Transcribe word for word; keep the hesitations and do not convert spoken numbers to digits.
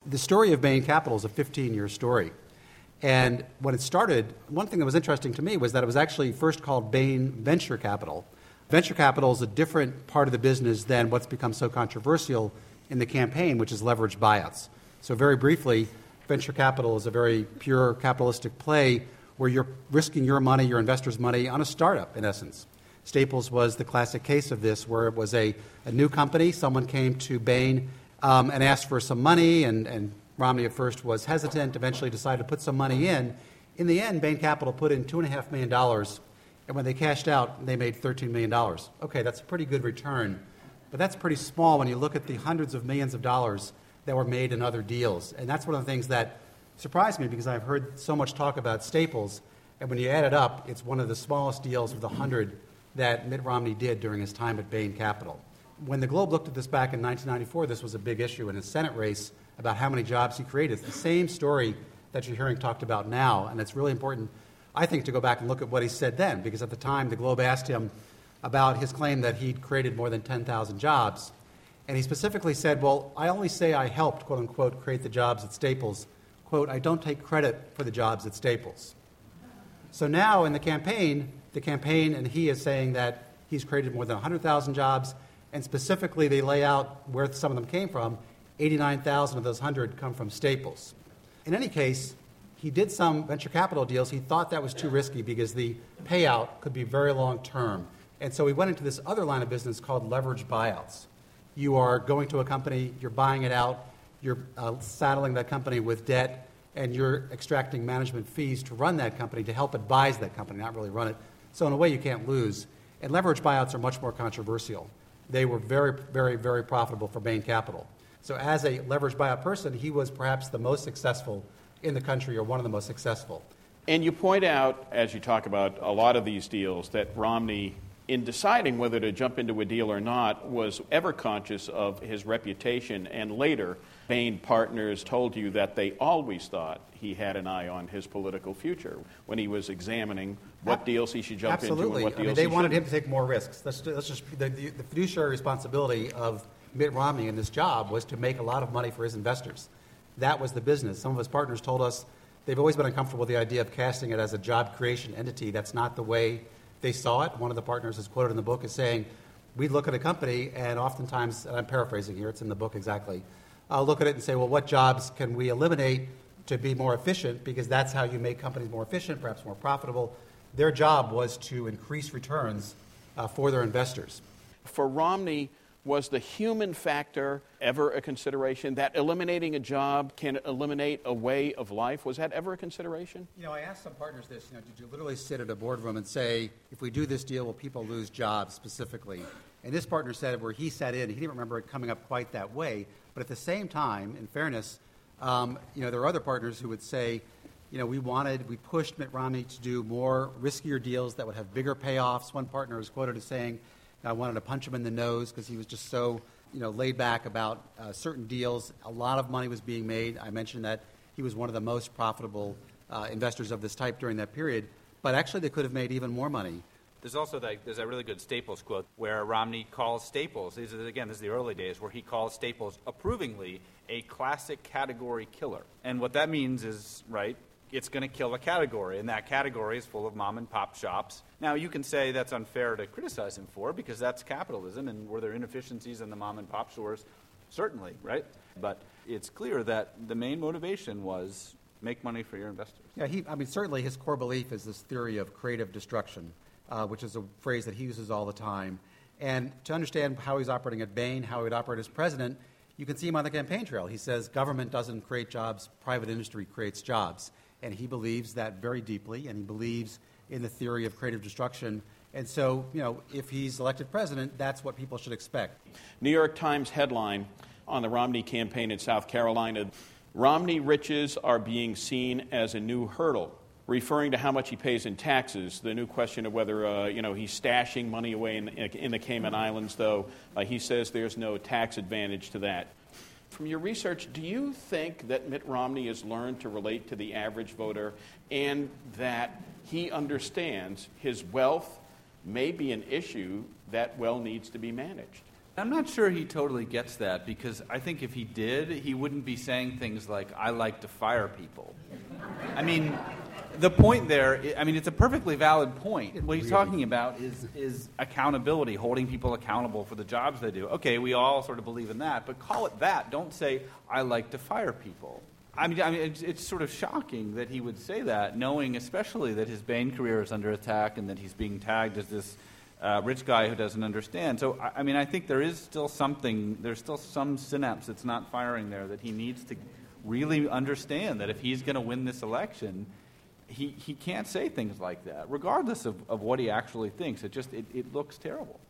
the story of Bain Capital is a fifteen-year story. And when it started, one thing that was interesting to me was that it was actually first called Bain Venture Capital. Venture capital is a different part of the business than what's become so controversial in the campaign, which is leveraged buyouts. So very briefly, venture capital is a very pure capitalistic play where you're risking your money, your investors' money, on a startup, in essence. Staples was the classic case of this, where it was a, a new company. Someone came to Bain um, and asked for some money, and, and Romney at first was hesitant, eventually decided to put some money in. In the end, Bain Capital put in two point five million dollars, and when they cashed out, they made thirteen million dollars. Okay, that's a pretty good return, but that's pretty small when you look at the hundreds of millions of dollars that were made in other deals. And that's one of the things that surprised me, because I've heard so much talk about Staples, and when you add it up, it's one of the smallest deals of the hundred that Mitt Romney did during his time at Bain Capital. When the Globe looked at this back in nineteen ninety-four, this was a big issue in his Senate race about how many jobs he created. It's the same story that you're hearing talked about now, and it's really important, I think, to go back and look at what he said then, because at the time the Globe asked him about his claim that he'd created more than ten thousand jobs, and he specifically said, well, I only say I helped, quote unquote, create the jobs at Staples. Quote, I don't take credit for the jobs at Staples. So now in the campaign, the campaign and he is saying that he's created more than one hundred thousand jobs, and specifically they lay out where some of them came from. eighty-nine thousand of those one hundred come from Staples. In any case, he did some venture capital deals. He thought that was too risky because the payout could be very long term. And so he went into this other line of business called leveraged buyouts. You are going to a company, you're buying it out, you're uh, saddling that company with debt, and you're extracting management fees to run that company, to help advise that company, not really run it. So in a way, you can't lose. And leveraged buyouts are much more controversial. They were very, very, very profitable for Bain Capital. So as a leveraged buyout person, he was perhaps the most successful in the country, or one of the most successful. And you point out, as you talk about a lot of these deals, that Romney, in deciding whether to jump into a deal or not, was ever conscious of his reputation. And later, Bain partners told you that they always thought he had an eye on his political future when he was examining what deals he should jump Absolutely. into and what deals I mean, they he wanted shouldn't. him to take more risks. That's, that's just the, the, the fiduciary responsibility of Mitt Romney in this job was to make a lot of money for his investors. That was the business. Some of his partners told us they've always been uncomfortable with the idea of casting it as a job creation entity. That's not the way they saw it. One of the partners is quoted in the book as saying, we look at a company and oftentimes, and I'm paraphrasing here, it's in the book exactly, I'll look at it and say, well, what jobs can we eliminate to be more efficient? Because that's how you make companies more efficient, perhaps more profitable. Their job was to increase returns uh, for their investors. For Romney, was the human factor ever a consideration? That eliminating a job can eliminate a way of life? Was that ever a consideration? You know, I asked some partners this, you know, did you literally sit at a boardroom and say, if we do this deal, will people lose jobs specifically? And this partner said where he sat in, he didn't remember it coming up quite that way. But at the same time, in fairness, um, you know, there are other partners who would say, you know, we wanted, we pushed Mitt Romney to do more riskier deals that would have bigger payoffs. One partner was quoted as saying, I wanted to punch him in the nose because he was just so, you know, laid back about uh, certain deals. A lot of money was being made. I mentioned that he was one of the most profitable uh, investors of this type during that period. But actually, they could have made even more money. There's also that, there's a really good Staples quote where Romney calls Staples, this is, again, this is the early days, where he calls Staples approvingly a classic category killer. And what that means is, right, it's going to kill a category, and that category is full of mom-and-pop shops. Now, you can say that's unfair to criticize him for, because that's capitalism, and were there inefficiencies in the mom-and-pop stores? Certainly, right? But it's clear that the main motivation was make money for your investors. Yeah, he, I mean, certainly his core belief is this theory of creative destruction, uh, which is a phrase that he uses all the time. And to understand how he's operating at Bain, how he would operate as president, you can see him on the campaign trail. He says government doesn't create jobs, private industry creates jobs. And he believes that very deeply, and he believes in the theory of creative destruction. And so, you know, if he's elected president, that's what people should expect. New York Times headline on the Romney campaign in South Carolina, Romney riches are being seen as a new hurdle, referring to how much he pays in taxes. The new question of whether, uh, you know, he's stashing money away in, in the Cayman Islands, though uh, he says there's no tax advantage to that. From your research, do you think that Mitt Romney has learned to relate to the average voter and that he understands his wealth may be an issue that well needs to be managed? I'm not sure he totally gets that, because I think if he did, he wouldn't be saying things like, I like to fire people. I mean, the point there, I mean, it's a perfectly valid point. What he's talking about is, is accountability, holding people accountable for the jobs they do. Okay, we all sort of believe in that, but call it that. Don't say, I like to fire people. I mean, I mean it's, it's sort of shocking that he would say that, knowing especially that his Bain career is under attack and that he's being tagged as this uh, rich guy who doesn't understand. So, I, I mean, I think there is still something, there's still some synapse that's not firing there that he needs to really understand that if he's going to win this election, he, he can't say things like that, regardless of, of what he actually thinks. It just, it, it looks terrible.